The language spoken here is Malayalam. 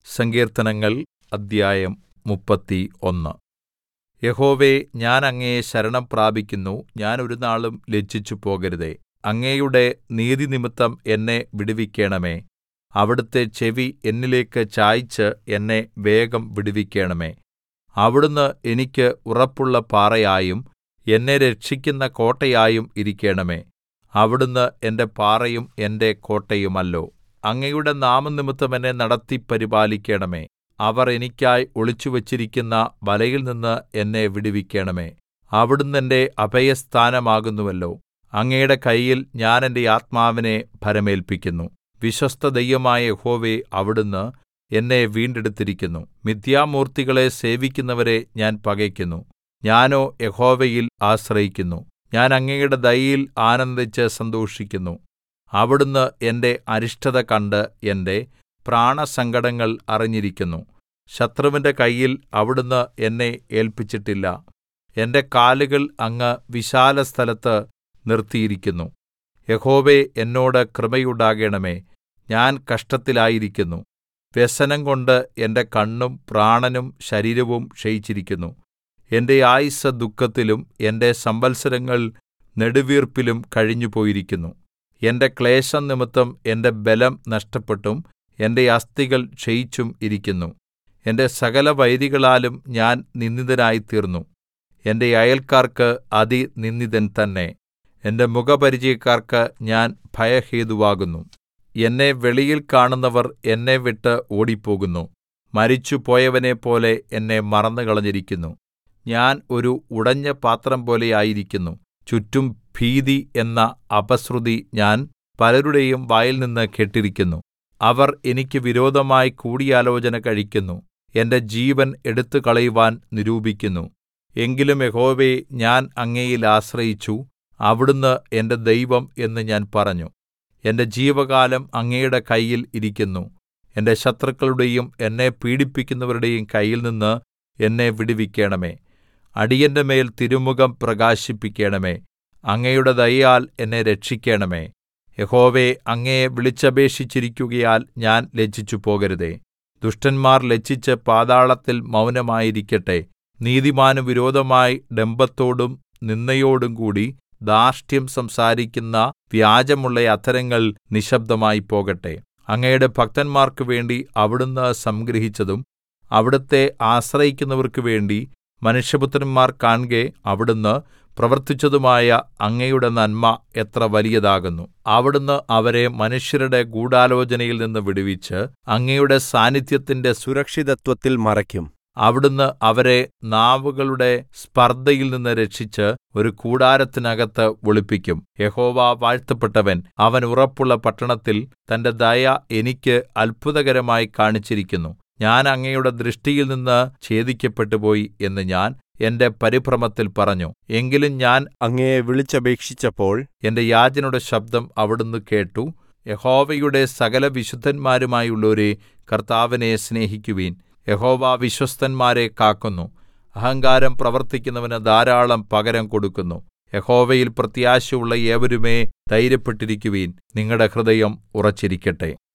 സങ്കീർത്തനങ്ങൾ അദ്ധ്യായം 31. യഹോവേ, ഞാൻ അങ്ങയെ ശരണം പ്രാപിക്കുന്നു. ഞാൻ ഒരുനാളും ലജ്ജിച്ചുപോകരുതേ. അങ്ങയുടെ നീതിനിമിത്തം എന്നെ വിടുവിക്കണമേ. അവിടുത്തെ ചെവി എന്നിലേക്ക് ചായിച്ച് എന്നെ വേഗം വിടുവിക്കണമേ. അവിടുന്ന് എനിക്ക് ഉറപ്പുള്ള പാറയായും എന്നെ രക്ഷിക്കുന്ന കോട്ടയായും ഇരിക്കണമേ. അവിടുന്ന് എന്റെ പാറയും എന്റെ കോട്ടയുമല്ലോ. അങ്ങയുടെ നാമംനിമിത്തം എന്നെ നടത്തി പരിപാലിക്കണമേ. അവർ എനിക്കായി ഒളിച്ചുവച്ചിരിക്കുന്ന വലയിൽനിന്ന് എന്നെ വിടുവിക്കണമേ. അവിടുന്ന് എന്റെ അഭയസ്ഥാനമാകുന്നുവല്ലോ. അങ്ങയുടെ കയ്യിൽ ഞാൻ എന്റെ ആത്മാവിനെ ഭരമേല്പിക്കുന്നു. വിശ്വസ്തദൈവമായ യഹോവേ, അവിടുന്ന് എന്നെ വീണ്ടെടുത്തിരിക്കുന്നു. മിഥ്യാമൂർത്തികളെ സേവിക്കുന്നവരെ ഞാൻ പകയ്ക്കുന്നു. ഞാനോ യഹോവയിൽ ആശ്രയിക്കുന്നു. ഞാൻ അങ്ങയുടെ ദയയിൽ ആനന്ദിച്ച് സന്തോഷിക്കുന്നു. അവിടുന്ന് എന്റെ അരിഷ്ടത കണ്ട് എന്റെ പ്രാണസങ്കടങ്ങൾ അറിഞ്ഞിരിക്കുന്നു. ശത്രുവിന്റെ കയ്യിൽ അവിടുന്ന് എന്നെ ഏല്പിച്ചിട്ടില്ല. എന്റെ കാലുകൾ അങ്ങ് വിശാലസ്ഥലത്ത് നിർത്തിയിരിക്കുന്നു. യഹോവേ, എന്നോട് കൃപയുണ്ടാകണമേ. ഞാൻ കഷ്ടത്തിലായിരിക്കുന്നു. വ്യസനംകൊണ്ട് എന്റെ കണ്ണും പ്രാണനും ശരീരവും ക്ഷയിച്ചിരിക്കുന്നു. എന്റെ ആയുസ്സ് ദുഃഖത്തിലും എന്റെ സംവത്സരങ്ങൾ നെടുവീർപ്പിലും കഴിഞ്ഞുപോയിരിക്കുന്നു. എന്റെ ക്ലേശം നിമിത്തം എന്റെ ബലം നഷ്ടപ്പെട്ടും എന്റെ അസ്ഥികൾ ക്ഷയിച്ചും ഇരിക്കുന്നു. എന്റെ സകലവൈരികളാലും ഞാൻ നിന്ദിതനായിത്തീർന്നു. എന്റെ അയൽക്കാർക്ക് അതിനിന്ദിതൻ തന്നെ. എന്റെ മുഖപരിചയക്കാർക്ക് ഞാൻ ഭയഹേതുവാകുന്നു. എന്നെ വെളിയിൽ കാണുന്നവർ എന്നെ വിട്ട് ഓടിപ്പോകുന്നു. മരിച്ചുപോയവനെപ്പോലെ എന്നെ മറന്നുകളഞ്ഞിരിക്കുന്നു. ഞാൻ ഒരു ഉടഞ്ഞ പാത്രം പോലെ ആയിരിക്കുന്നു. ചുറ്റും ഭീതി എന്ന അപശ്രുതി ഞാൻ പലരുടെയും വായിൽനിന്ന് കേട്ടിരിക്കുന്നു. അവർ എനിക്ക് വിരോധമായി കൂടിയാലോചന കഴിക്കുന്നു. എന്റെ ജീവൻ എടുത്തുകളയുവാൻ നിരൂപിക്കുന്നു. എങ്കിലും യഹോവേ, ഞാൻ അങ്ങയിൽ ആശ്രയിച്ചു. അവിടുന്ന് എന്റെ ദൈവം എന്ന് ഞാൻ പറഞ്ഞു. എന്റെ ജീവകാലം അങ്ങയുടെ കയ്യിൽ ഇരിക്കുന്നു. എന്റെ ശത്രുക്കളുടെയും എന്നെ പീഡിപ്പിക്കുന്നവരുടെയും കയ്യിൽനിന്ന് എന്നെ വിടുവിക്കണമേ. അടിയന്റെ മേൽ തിരുമുഖം പ്രകാശിപ്പിക്കണമേ. അങ്ങയുടെ ദയയാൽ എന്നെ രക്ഷിക്കണമേ. യഹോവേ, അങ്ങയെ വിളിച്ചപേക്ഷിച്ചിരിക്കുകയാൽ ഞാൻ ലജ്ജിച്ചുപോകരുതേ. ദുഷ്ടന്മാർ ലജ്ജിച്ച് പാതാളത്തിൽ മൗനമായിരിക്കട്ടെ. നീതിമാന് വിരോധമായി ഡംഭത്തോടും നിന്ദയോടും കൂടി ധാർഷ്ട്യം സംസാരിക്കുന്ന വ്യാജമുള്ള അധരങ്ങൾ നിശ്ശബ്ദമായി പോകട്ടെ. അങ്ങയുടെ ഭക്തന്മാർക്കു വേണ്ടി അവിടുന്ന് സംഗ്രഹിച്ചതും അവിടുത്തെ ആശ്രയിക്കുന്നവർക്കു വേണ്ടി മനുഷ്യപുത്രന്മാർ കാൺകെ അവിടുന്ന് പ്രവർത്തിച്ചതുമായ അങ്ങയുടെ നന്മ എത്ര വലിയതാകുന്നു. അവിടുന്ന് അവരെ മനുഷ്യരുടെ ഗൂഢാലോചനയിൽ നിന്ന് വിടുവിച്ച് അങ്ങയുടെ സാന്നിധ്യത്തിന്റെ സുരക്ഷിതത്വത്തിൽ മറയ്ക്കും. അവിടുന്ന് അവരെ നാവുകളുടെ സ്പർദ്ധയിൽ നിന്ന് രക്ഷിച്ച് ഒരു കൂടാരത്തിനകത്ത് ഒളിപ്പിക്കും. യഹോവ വാഴ്ത്തപ്പെട്ടവൻ. അവൻ ഉറപ്പുള്ള പട്ടണത്തിൽ തന്റെ ദയ എനിക്ക് അത്ഭുതകരമായി കാണിച്ചിരിക്കുന്നു. ഞാൻ അങ്ങയുടെ ദൃഷ്ടിയിൽ നിന്ന് ഛേദിക്കപ്പെട്ടുപോയി എന്ന് ഞാൻ എന്റെ പരിഭ്രമത്തിൽ പറഞ്ഞു. എങ്കിലും ഞാൻ അങ്ങയെ വിളിച്ചപേക്ഷിച്ചപ്പോൾ എന്റെ യാചനയുടെ ശബ്ദം അവിടുന്ന് കേട്ടു. യഹോവയുടെ സകല വിശുദ്ധന്മാരുമായുള്ളോരേ, കർത്താവിനെ സ്നേഹിക്കുവിൻ. യഹോവ വിശ്വസ്തന്മാരെ കാക്കുന്നു. അഹങ്കാരം പ്രവർത്തിക്കുന്നവന് ധാരാളം പകരം കൊടുക്കുന്നു. യഹോവയിൽ പ്രത്യാശയുള്ള ഏവരുമേ ധൈര്യപ്പെട്ടിരിക്കുവിൻ. നിങ്ങളുടെ ഹൃദയം ഉറച്ചിരിക്കട്ടെ.